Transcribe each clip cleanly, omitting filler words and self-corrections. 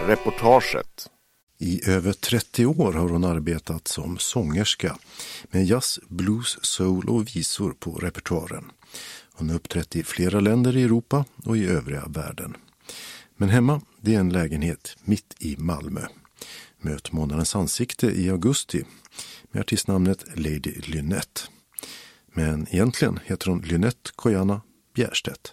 reportaget. I över 30 år har hon arbetat som sångerska med jazz, blues, soul och visor på repertoaren. Hon har uppträtt i flera länder i Europa och i övriga världen. Men hemma, det är en lägenhet mitt i Malmö. Möt månadens ansikte i augusti med artistnamnet Lady Lynette. Men egentligen heter hon Lynette Koyana Bjärstedt.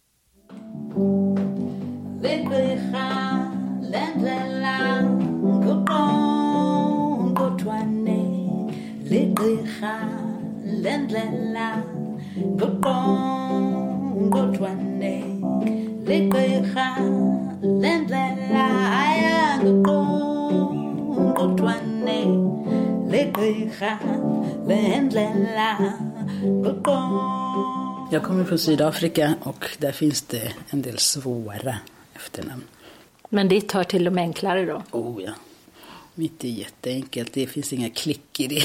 Jag kommer från Sydafrika och där finns det en del svåra efternamn. Men ditt hör till de enklare då? Oh ja, mitt är jätteenkelt. Det finns inga klick i det.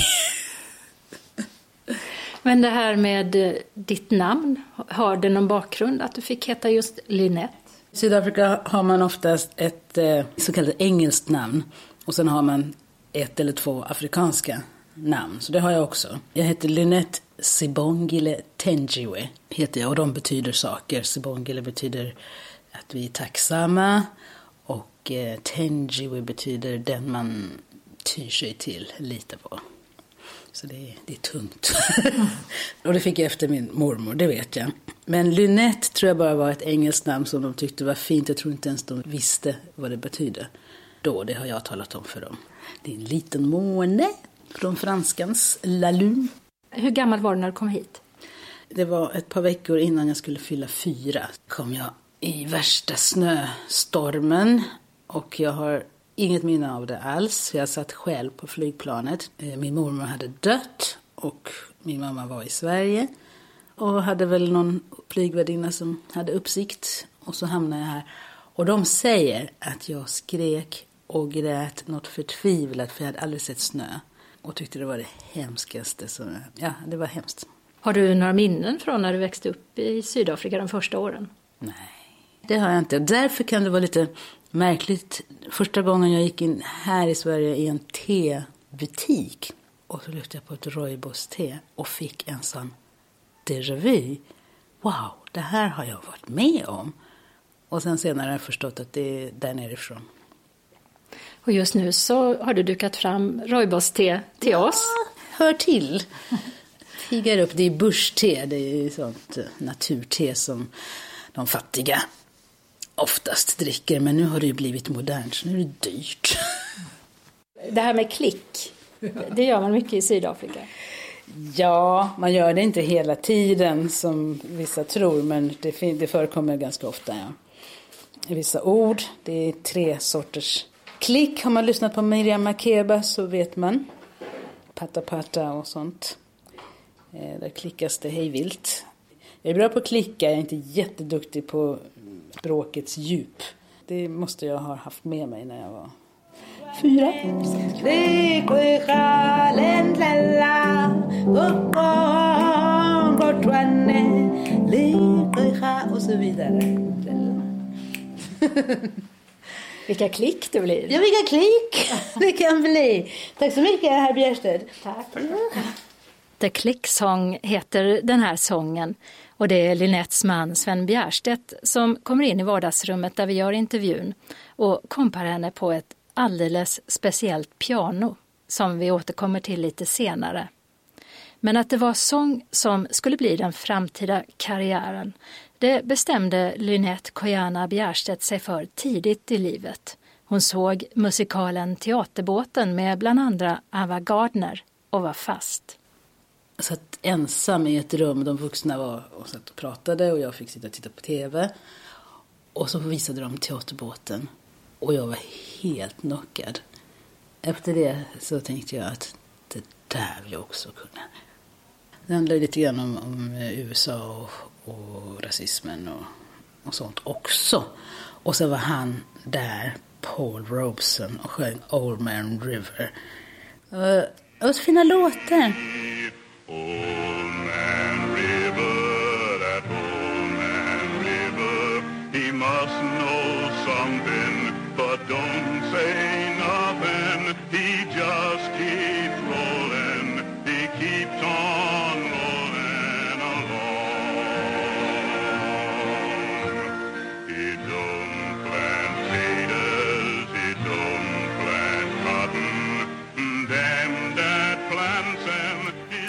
Men det här med ditt namn, har det någon bakgrund att du fick heta just Lynette? I Sydafrika har man oftast ett så kallat engelskt namn. Och sen har man ett eller två afrikanska namn. Så det har jag också. Jag heter Lynette Sibongile Tenjiwe. Heter jag, och de betyder saker. Sibongile betyder att vi är tacksamma. Och Tenjiwe betyder den man tyr sig till, litar på. Så det är tungt. Och det fick jag efter min mormor, det vet jag. Men Lynette tror jag bara var ett engelskt namn som de tyckte var fint. Jag tror inte ens de visste vad det betydde. Det har jag talat om för dem. Det är en liten måne från franskans La Lune. Hur gammal var du när du kom hit? Det var ett par veckor innan jag skulle fylla 4. Kom jag i värsta snöstormen. Och jag har inget minne av det alls. Jag satt själv på flygplanet. Min mormor hade dött och min mamma var i Sverige. Och hade väl någon flygvärdinna som hade uppsikt. Och så hamnade jag här. Och de säger att jag skrek och grät något förtvivlat, för jag hade aldrig sett snö. Och tyckte det var det hemskaste. Ja, det var hemskt. Har du några minnen från när du växte upp i Sydafrika de första åren? Nej, det har jag inte. Därför kan det vara lite märkligt. Första gången jag gick in här i Sverige i en tebutik. Och så lyfte jag på ett rooibos-te och fick en sån déjà vu. Wow, det här har jag varit med om. Och sen senare har jag förstått att det är där nerifrån. Och just nu så har du dukat fram rooibos-te till oss. Hör till. Tigar upp, det är bush-te. Det är sånt naturte som de fattiga oftast dricker. Men nu har det ju blivit modernt, så nu är det dyrt. Det här med klick, det gör man mycket i Sydafrika. Ja, man gör det inte hela tiden som vissa tror, men det förekommer ganska ofta. Ja. I vissa ord, det är 3 sorters klick. Har man lyssnat på Miriam Makeba så vet man. Pata och sånt. Där klickas det hejvilt. Jag är bra på att klicka, jag är inte jätteduktig på språkets djup. Det måste jag ha haft med mig när jag var 4. Och så vidare. Vilka klick det blir. Ja, vilka klick det kan bli. Tack så mycket, herr Bjärstedt. Tack. The Click Song heter den här sången. Och det är Lynettes man Sven Bjärstedt som kommer in i vardagsrummet där vi gör intervjun. Och kompar henne på ett alldeles speciellt piano som vi återkommer till lite senare. Men att det var sång som skulle bli den framtida karriären, det bestämde Lynette Koyana Bjärstedt sig för tidigt i livet. Hon såg musikalen Teaterbåten med bland andra Ava Gardner och var fast. Jag satt ensam i ett rum, de vuxna var och satt och pratade och jag fick sitta och titta på tv. Och så visade de Teaterbåten och jag var helt knockad. Efter det så tänkte jag att det där vill jag också kunna. Det handlar lite grann om USA och rasismen och sånt också. Och så var han där, Paul Robeson, och sjöng Old Man River. Och så fina låtar. Old Man River, that old man river, he must know something, but don't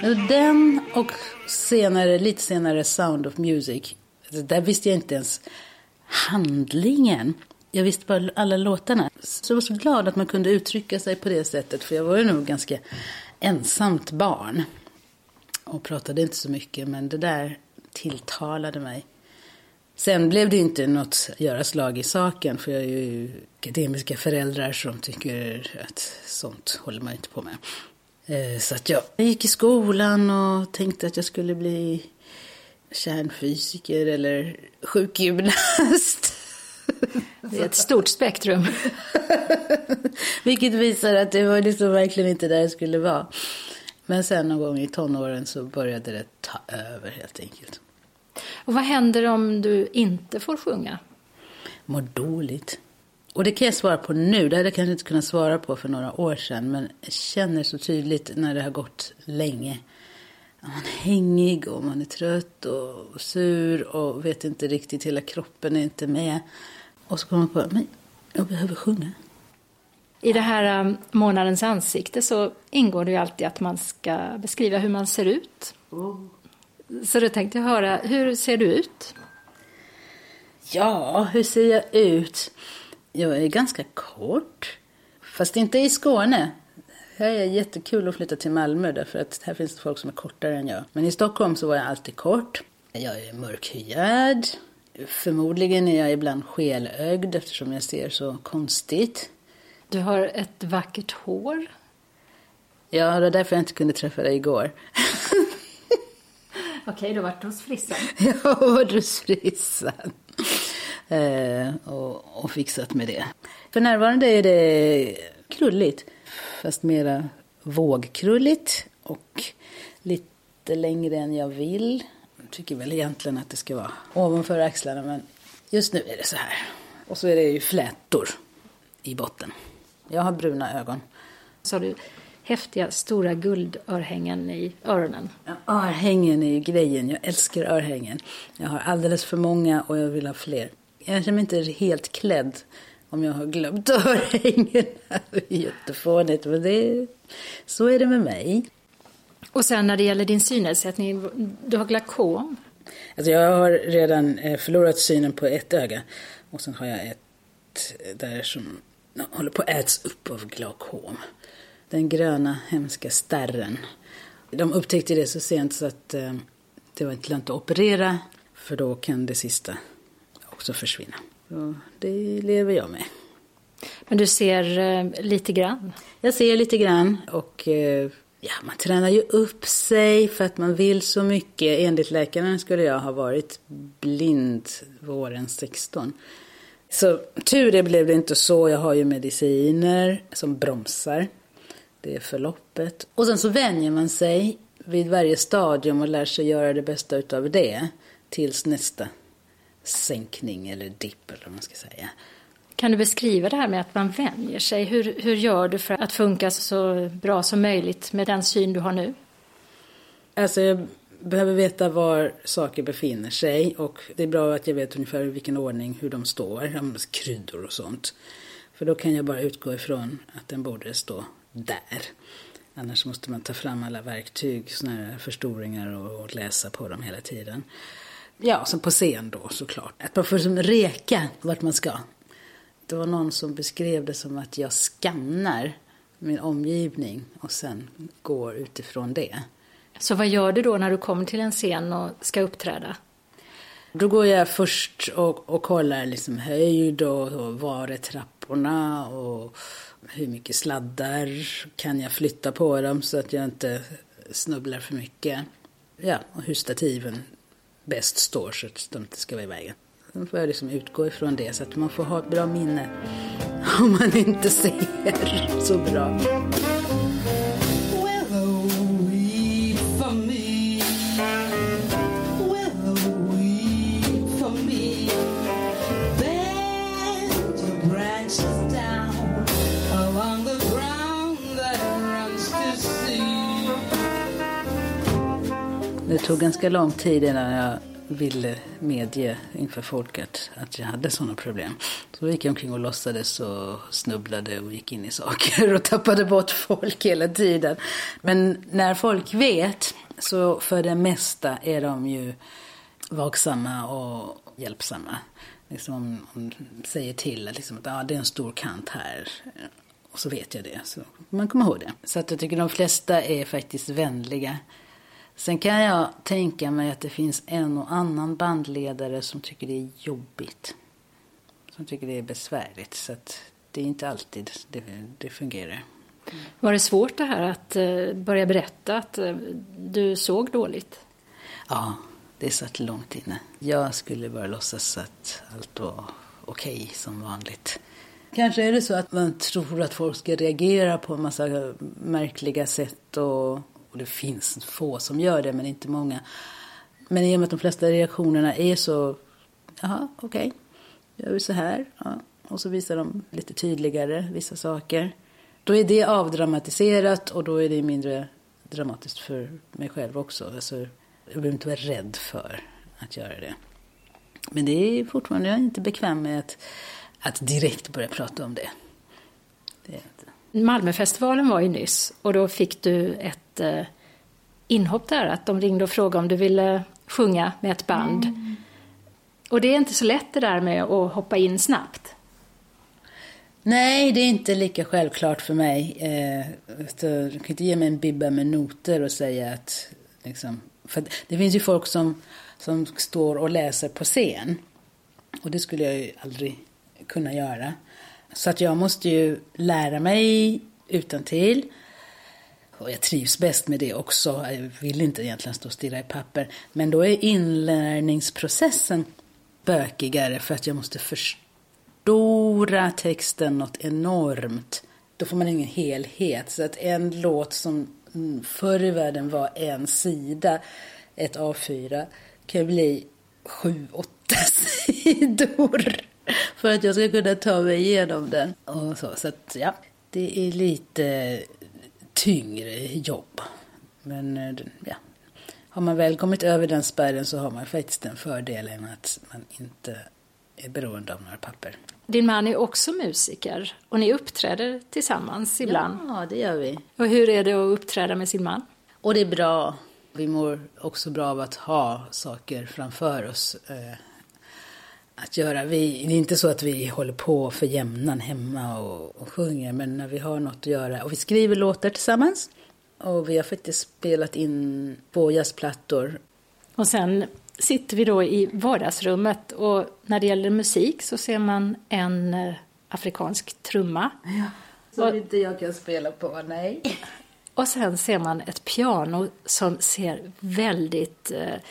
Den och lite senare Sound of Music. Där visste jag inte ens handlingen. Jag visste bara alla låtarna. Så jag var så glad att man kunde uttrycka sig på det sättet. För jag var ju nog ganska ensamt barn. Och pratade inte så mycket. Men det där tilltalade mig. Sen blev det inte något göra slag i saken. För jag är ju akademiska föräldrar som tycker att sånt håller man inte på med. Så att jag gick i skolan och tänkte att jag skulle bli kärnfysiker eller sjukgymnast. Det är ett stort spektrum. Vilket visar att det var liksom verkligen inte där det skulle vara. Men sen någon gång i tonåren så började det ta över helt enkelt. Och vad händer om du inte får sjunga? Mår dåligt. Och det kan jag svara på nu. Det hade jag kanske inte kunnat svara på för några år sedan. Men jag känner så tydligt när det har gått länge. Man är hängig och man är trött och sur och vet inte riktigt. Hela kroppen är inte med. Och så kommer man på, men jag behöver sjunga. I det här månadens ansikte så ingår det ju alltid att man ska beskriva hur man ser ut. Så då tänkte jag höra, hur ser du ut? Ja, hur ser jag ut? Jag är ganska kort. Fast inte i Skåne. Här är jättekul att flytta till Malmö därför att här finns det folk som är kortare än jag. Men i Stockholm så var jag alltid kort. Jag är mörkhyad. Förmodligen är jag ibland skelögd eftersom jag ser så konstigt. Du har ett vackert hår. Ja, det var därför jag inte kunde träffa dig igår. Okej, du har varit hos frissan. Jag har varit hos frissan. Och fixat med det. För närvarande är det krulligt. Fast mera vågkrulligt. Och lite längre än jag vill. Jag tycker väl egentligen att det ska vara ovanför axlarna. Men just nu är det så här. Och så är det ju flätor i botten. Jag har bruna ögon. Så har du häftiga stora guldörhängen i öronen. Ja, örhängen är ju grejen. Jag älskar örhängen. Jag har alldeles för många och jag vill ha fler. Jag känner mig inte helt klädd om jag har glömt örhängen. Det är jättefånigt, men så är det med mig. Och sen när det gäller din synnedsättning, du har glaukom. Alltså jag har redan förlorat synen på ett öga. Och sen har jag ett där som håller på att äts upp av glaukom. Den gröna hemska starren. De upptäckte det så sent så att det var inte lönt att operera. För då kan det sista också försvinna. Så det lever jag med. Men du ser lite grann? Jag ser lite grann och man tränar ju upp sig för att man vill så mycket. Enligt läkaren skulle jag ha varit blind våren 16. Så tur det blev det inte så. Jag har ju mediciner som bromsar. Det är förloppet. Och sen så vänjer man sig vid varje stadium och lär sig göra det bästa utav det. Tills nästa sänkning eller dipp eller vad man ska säga. Kan du beskriva det här med att man vänjer sig? Hur gör du för att funka så bra som möjligt med den syn du har nu? Alltså jag behöver veta var saker befinner sig. Och det är bra att jag vet ungefär vilken ordning, hur de står. Kryddor och sånt. För då kan jag bara utgå ifrån att den borde stå där. Annars måste man ta fram alla verktyg, såna här förstoringar och läsa på dem hela tiden. Ja, som på scen då såklart. Att man får som reka vart man ska. Det var någon som beskrev det som att jag skannar min omgivning och sen går utifrån det. Så vad gör du då när du kommer till en scen och ska uppträda? Då går jag först och kollar liksom höjd och var är trapporna och hur mycket sladdar kan jag flytta på dem så att jag inte snubblar för mycket. Ja, och hur stativen bäst står så att de inte ska vara i vägen. Sen får jag liksom utgå ifrån det så att man får ha ett bra minne om man inte ser så bra. Det tog ganska lång tid innan jag ville medge inför folket att jag hade sådana problem. Så gick jag omkring och låtsades och snubblade och gick in i saker och tappade bort folk hela tiden. Men när folk vet, så för det mesta är de ju vaksamma och hjälpsamma. Liksom, de säger till liksom, att det är en stor kant här. Och så vet jag det, så man kommer ihåg det. Så att jag tycker de flesta är faktiskt vänliga. Sen kan jag tänka mig att det finns en och annan bandledare som tycker det är jobbigt. Som tycker det är besvärligt. Så att det är inte alltid det fungerar. Var det svårt det här att börja berätta att du såg dåligt? Ja, det satt långt inne. Jag skulle bara låtsas att allt var okej som vanligt. Kanske är det så att man tror att folk ska reagera på en massa märkliga sätt och det finns få som gör det, men inte många. Men i och med att de flesta reaktionerna är så, jaha, okej, gör vi så här. Ja. Och så visar de lite tydligare vissa saker. Då är det avdramatiserat och då är det mindre dramatiskt för mig själv också. Alltså, jag behöver inte vara rädd för att göra det. Men det är fortfarande, jag är inte bekväm med att direkt börja prata om det. Det är inte. Malmöfestivalen var ju nyss och då fick du ett inhopp där. Att de ringde och frågade om du ville sjunga med ett band. Och det är inte så lätt det där med att hoppa in snabbt. Nej, det är inte lika självklart för mig. Jag kan inte ge mig en bibba med noter och säga att... Liksom, för det finns ju folk som står och läser på scen. Och det skulle jag ju aldrig kunna göra. Så att jag måste ju lära mig utantill. Och jag trivs bäst med det också. Jag vill inte egentligen stå stilla i papper. Men då är inlärningsprocessen bökigare för att jag måste förstora texten något enormt. Då får man ingen helhet. Så att en låt som förr i världen var en sida, ett A4, kan bli 7-8 sidor. För att jag ska kunna ta mig igenom den. Och så att ja, det är lite tyngre jobb. Men ja, har man väl kommit över den spärren så har man faktiskt den fördelen att man inte är beroende av några papper. Din man är också musiker och ni uppträder tillsammans ibland. Ja, det gör vi. Och hur är det att uppträda med sin man? Och det är bra. Vi mår också bra av att ha saker framför oss att göra. Det är inte så att vi håller på för jämnan hemma och sjunger, men när vi har något att göra. Och vi skriver låtar tillsammans. Och vi har faktiskt spelat in 2 jazzplattor. Och sen sitter vi då i vardagsrummet och när det gäller musik så ser man en afrikansk trumma. Ja, som inte jag kan spela på, nej. Och sen ser man ett piano som ser väldigt,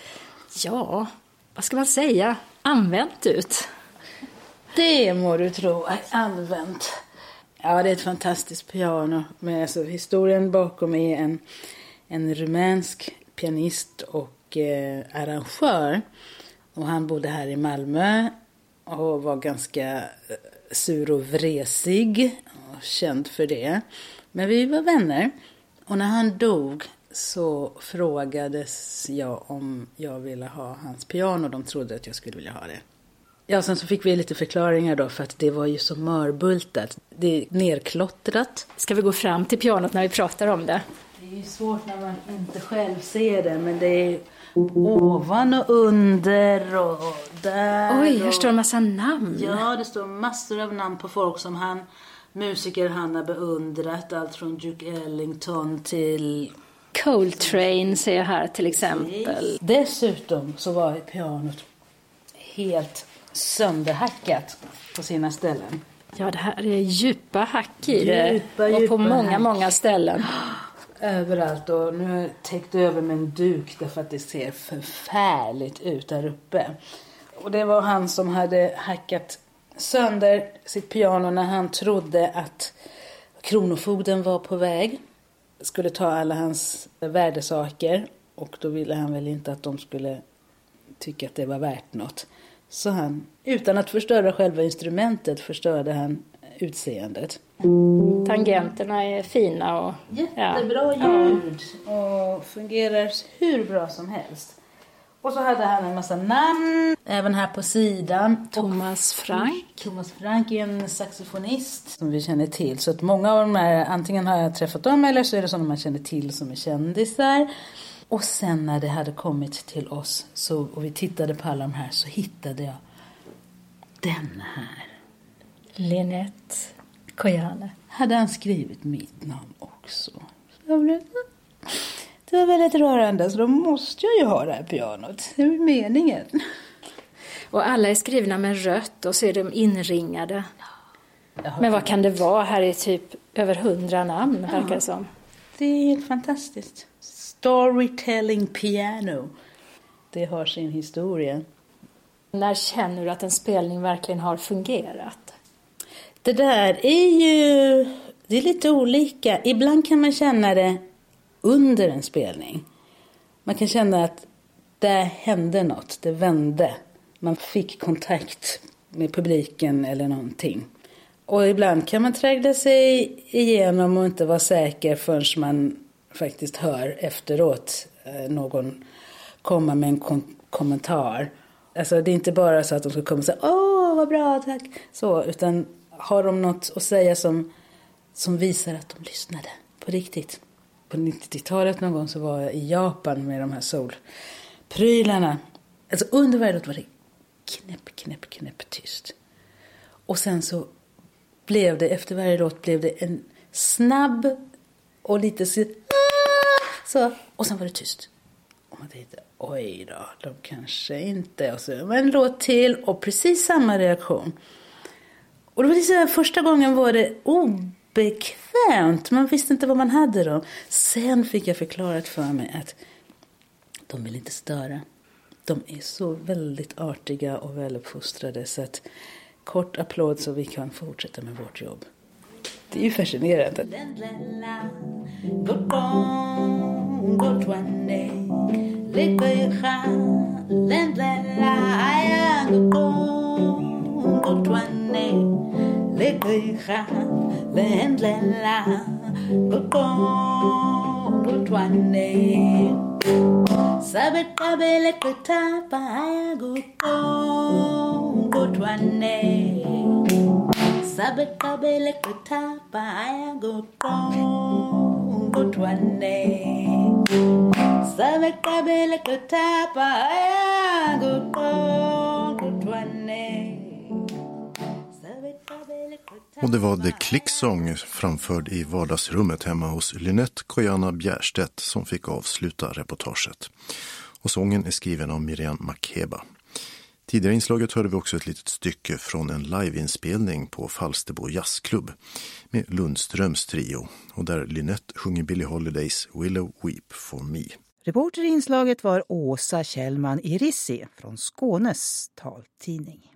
vad ska man säga, använt ut. Det må du tro är använt. Ja, det är ett fantastiskt piano. Men alltså, historien bakom är en rumänsk pianist och arrangör. Och han bodde här i Malmö och var ganska sur och vresig och känd för det. Men vi var vänner. Och när han dog så frågades jag om jag ville ha hans piano. De trodde att jag skulle vilja ha det. Ja, sen så fick vi lite förklaringar då för att det var ju så mörbultat. Det är nerklottrat. Ska vi gå fram till pianot när vi pratar om det? Det är ju svårt när man inte själv ser det, men det är ovan och under och där. Oj, här står en massa namn. Ja, det står massor av namn på folk som musiker han har beundrat. Allt från Duke Ellington till Coltrane ser jag här till exempel. Dessutom så var pianot helt sönderhackat på sina ställen. Ja, det här är djupa hack i det. Och på många ställen. Överallt, och nu har jag täckt över med en duk därför att det ser förfärligt ut där uppe. Och det var han som hade hackat sönder sitt piano när han trodde att kronofogden var på väg. Skulle ta alla hans värdesaker, och då ville han väl inte att de skulle tycka att det var värt något. Så han, utan att förstöra själva instrumentet, förstörde han utseendet. Tangenterna är fina och jättebra ljud och fungerar hur bra som helst. Och så hade han en massa namn, även här på sidan. Thomas Frank. Thomas Frank är en saxofonist som vi känner till. Så att många av de här, antingen har jag träffat dem eller så är det sådana man känner till som är kändisar. Och sen när det hade kommit till oss och vi tittade på alla de här så hittade jag den här. Lynette Kojane. Hade han skrivit mitt namn också. Det var väldigt rörande, så då måste jag ju ha det här pianot. Det är meningen. Och alla är skrivna med rött och så är de inringade. Men vad kan det vara? Här är typ över 100 namn, verkar det som. Det är helt fantastiskt. Storytelling piano. Det har sin historia. När känner du att en spelning verkligen har fungerat? Det där är ju... Det är lite olika. Ibland kan man känna det under en spelning. Man kan känna att det hände något. Det vände. Man fick kontakt med publiken eller någonting. Och ibland kan man trägla sig igenom och inte vara säker förrän man faktiskt hör efteråt någon komma med en kommentar. Alltså det är inte bara så att de ska komma och säga åh vad bra tack. Så, utan har de något att säga som visar att de lyssnade på riktigt. På 90-talet någon gång så var jag i Japan med de här solprylarna. Alltså under varje låt var det knäpp tyst. Och sen så blev det, efter varje låt blev det en snabb och lite så. Och sen var det tyst. Och man tänkte, oj då, de kanske inte. Och så var en låt till och precis samma reaktion. Och det var liksom, första gången var det obekvämt. Man visste inte vad man hade då. Sen fick jag förklarat för mig att de vill inte störa. De är så väldigt artiga och väluppfostrade så att kort applåd så vi kan fortsätta med vårt jobb. Det är ju fascinerande. Sabet kabele kutapa ayaguko gutwane. Sabet kabele kutapa ayaguko gutwane. Sabet kabele kutapa ayaguko gutwane. Och det var The Klicksång framförd i vardagsrummet hemma hos Lynette Kojane Bjärstedt som fick avsluta reportaget. Och sången är skriven av Miriam Makeba. Tidigare inslaget hörde vi också ett litet stycke från en liveinspelning på Falsterbo jazzklubb med Lundströms trio och där Lynette sjunger Billie Holidays Willow Weep for Me. Reporter i inslaget var Åsa Kjellman Irissi från Skånes taltidning.